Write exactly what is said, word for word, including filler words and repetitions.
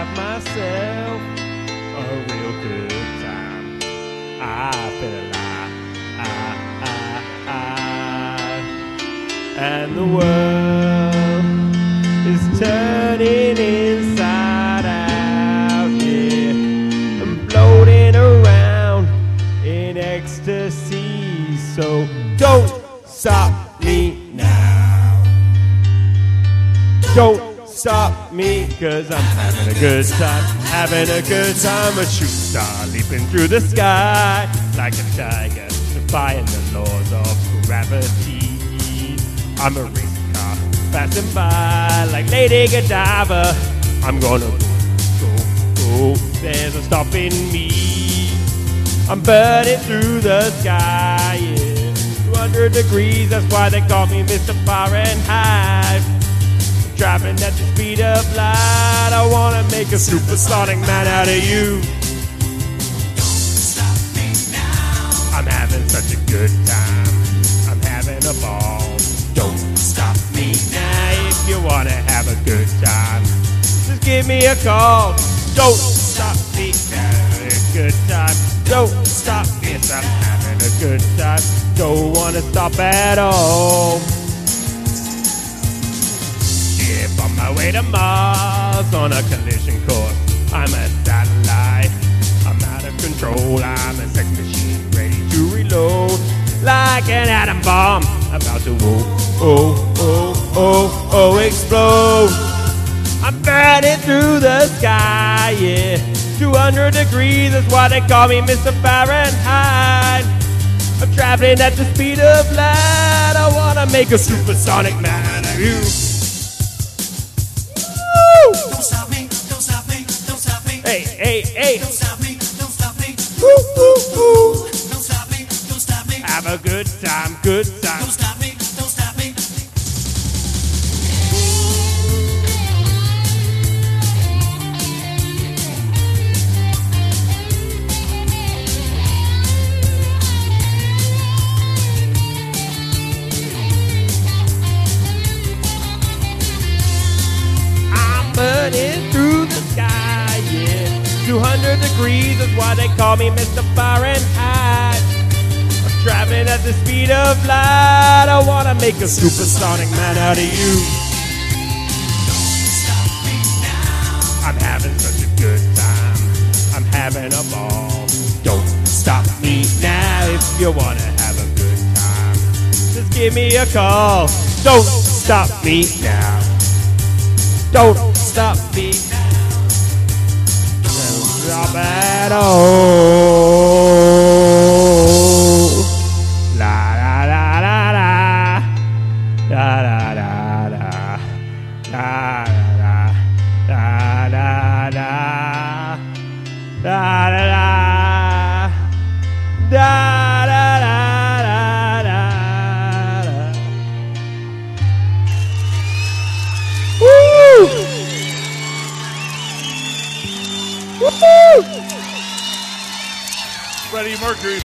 have myself a real good time. I feel alive, ah, ah, ah. And the world is turning inside out, yeah. I'm floating around in ecstasy, so don't stop me now. Don't stop me, cause I'm having a good time, having a good time. A shooting star leaping through the sky like a tiger, defying the laws of gravity. I'm a racing car passing by like Lady Godiva. I'm gonna go, go, go, there's no stopping me. I'm burning through the sky, yeah. two hundred degrees, that's why they call me Mister Fahrenheit. Driving at the speed of light, I wanna make a supersonic man out of you. Don't stop me now. I'm having such a good time, I'm having a ball. Don't stop me now. If you wanna have a good time, just give me a call. Don't stop me, having a good time. Don't stop me, yes, I'm having a good time. Don't wanna stop at all. On my way to Mars on a collision course. I'm a satellite, I'm out of control. I'm a sex machine ready to reload, like an atom bomb about to oh, oh, oh, oh, oh, explode. I'm burning through the sky, yeah. two hundred degrees, that's why they call me Mister Fahrenheit. I'm traveling at the speed of light, I wanna make a supersonic man out of you. Don't stop me, don't stop me, don't stop me. Hey, hey, hey. Don't stop me, don't stop me. Woo, woo, woo. Don't stop me, don't stop me. Have a good time, good time. Don't stop me, don't stop me. Burning through the sky, yeah. two hundred degrees is why they call me Mister Fahrenheit. I'm traveling at the speed of light, I wanna make a supersonic man out of you. Don't stop me now. I'm having such a good time, I'm having a ball. Don't stop me now. If you wanna have a good time, just give me a call. Don't stop me now. Don't stop me now. Don't stop at all.